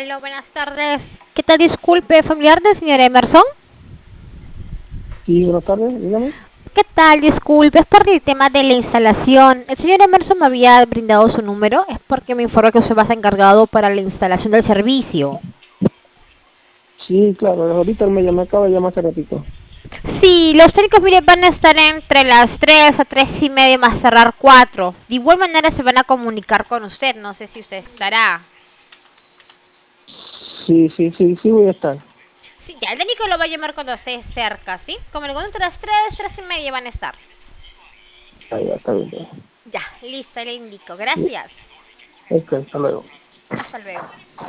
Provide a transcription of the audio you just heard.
Aló, buenas tardes. ¿Qué tal? Disculpe, familiar del señor Emerson. Sí, buenas tardes, dígame. ¿Qué tal? Disculpe, es por el tema de la instalación. El señor Emerson me había brindado su número, es porque me informó que usted va a estar encargado para la instalación del servicio. Sí, claro, ahorita me acaba de llamar hace ratito. Sí, los técnicos, mire, van a estar entre las 3 a 3 y media, más cerrar 4. De igual manera se van a comunicar con usted, no sé si usted estará. Sí, voy a estar. Sí, ya, el técnico lo va a llamar cuando esté cerca, ¿sí? Como le digo, entre las 3, 3 y media van a estar. Ahí ya está bien. Ya. Ya, listo, le indico. Sí, Gracias. ok, hasta luego. Hasta luego.